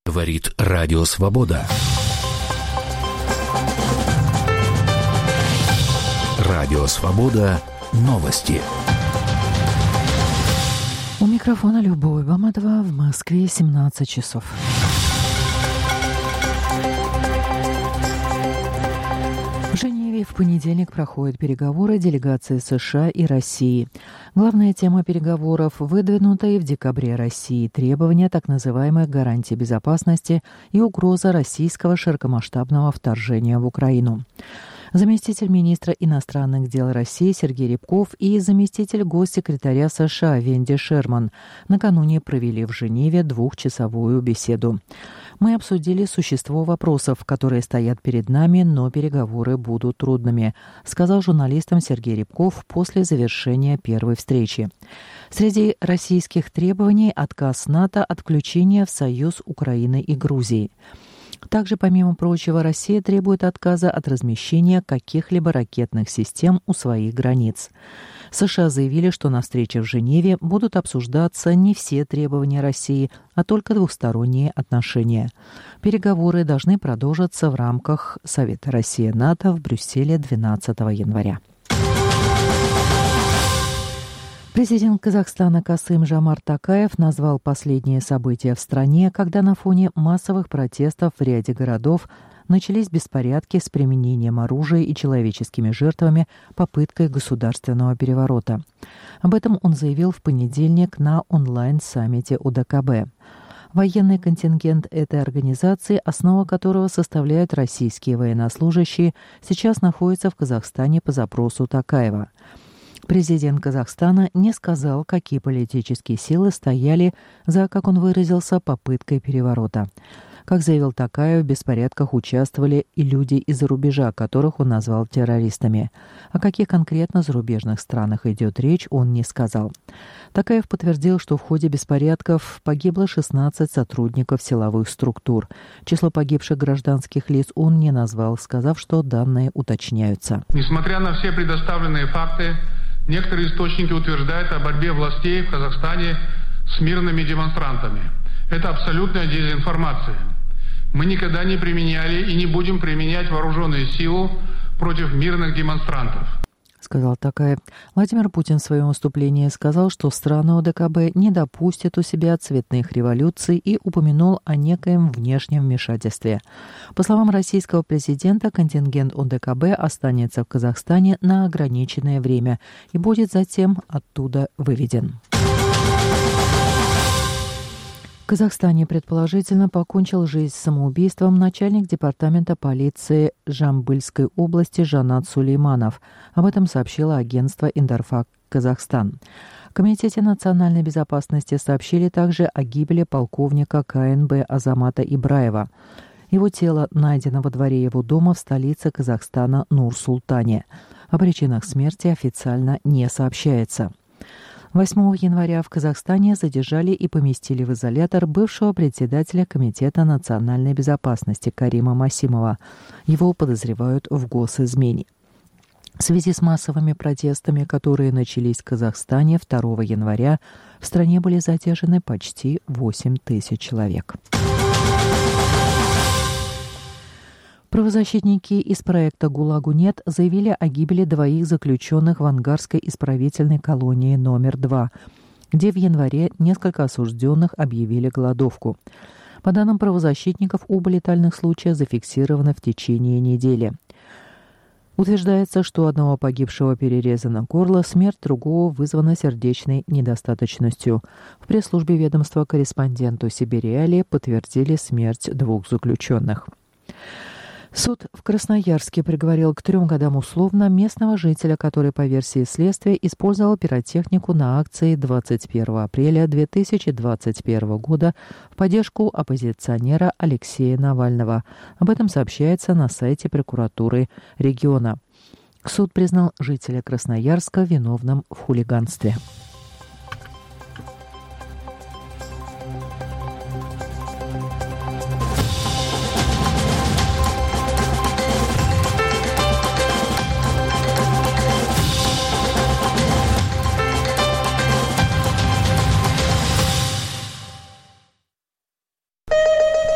Говорит Радио Свобода. Радио Свобода. Новости. У микрофона Любовь Баматова, в Москве 17 часов. В Женеве в понедельник проходят переговоры делегаций США и России. Главная тема переговоров – выдвинутые в декабре России требования так называемых гарантий безопасности и угроза российского широкомасштабного вторжения в Украину. Заместитель министра иностранных дел России Сергей Рябков и заместитель госсекретаря США Венди Шерман накануне провели в Женеве двухчасовую беседу. Мы обсудили существо вопросов, которые стоят перед нами, но переговоры будут трудными, сказал журналистам Сергей Рябков после завершения первой встречи. Среди российских требований отказ НАТО от включения в Союз Украины и Грузии. Также, помимо прочего, Россия требует отказа от размещения каких-либо ракетных систем у своих границ. США заявили, что на встрече в Женеве будут обсуждаться не все требования России, а только двусторонние отношения. Переговоры должны продолжиться в рамках Совета Россия-НАТО в Брюсселе 12 января. Президент Казахстана Касым-Жомарт Токаев назвал последние события в стране, когда на фоне массовых протестов в ряде городов начались беспорядки с применением оружия и человеческими жертвами, попыткой государственного переворота. Об этом он заявил в понедельник на онлайн-саммите ОДКБ. Военный контингент этой организации, основа которого составляют российские военнослужащие, сейчас находится в Казахстане по запросу Токаева. Президент Казахстана не сказал, какие политические силы стояли за, как он выразился, попыткой переворота. Как заявил Токаев, в беспорядках участвовали и люди из-за рубежа, которых он назвал террористами. О каких конкретно зарубежных странах идет речь, он не сказал. Токаев подтвердил, что в ходе беспорядков погибло 16 сотрудников силовых структур. Число погибших гражданских лиц он не назвал, сказав, что данные уточняются. Несмотря на все предоставленные факты, некоторые источники утверждают о борьбе властей в Казахстане с мирными демонстрантами. Это абсолютная дезинформация. Мы никогда не применяли и не будем применять вооруженную силу против мирных демонстрантов, сказал Токаев. Владимир Путин в своем выступлении сказал, что страны ОДКБ не допустят у себя цветных революций и упомянул о некоем внешнем вмешательстве. По словам российского президента, контингент ОДКБ останется в Казахстане на ограниченное время и будет затем оттуда выведен. В Казахстане предположительно покончил жизнь самоубийством начальник департамента полиции Жамбылской области Жанат Сулейманов. Об этом сообщило агентство «Интерфакс Казахстан». В Комитете национальной безопасности сообщили также о гибели полковника КНБ Азамата Ибраева. Его тело найдено во дворе его дома в столице Казахстана Нур-Султане. О причинах смерти официально не сообщается. 8 января в Казахстане задержали и поместили в изолятор бывшего председателя Комитета национальной безопасности Карима Масимова. Его подозревают в госизмене. В связи с массовыми протестами, которые начались в Казахстане 2 января, в стране были задержаны почти 8 тысяч человек. Правозащитники из проекта «ГУЛАГу нет» заявили о гибели 2 заключенных в Ангарской исправительной колонии номер 2, где в январе несколько осужденных объявили голодовку. По данным правозащитников, оба летальных случая зафиксированы в течение недели. Утверждается, что у одного погибшего перерезано горло, смерть другого вызвана сердечной недостаточностью. В пресс-службе ведомства корреспонденту Сибириали подтвердили смерть 2 заключенных. Суд в Красноярске приговорил к 3 годам условно местного жителя, который, по версии следствия, использовал пиротехнику на акции 21 апреля 2021 года в поддержку оппозиционера Алексея Навального. Об этом сообщается на сайте прокуратуры региона. Суд признал жителя Красноярска виновным в хулиганстве.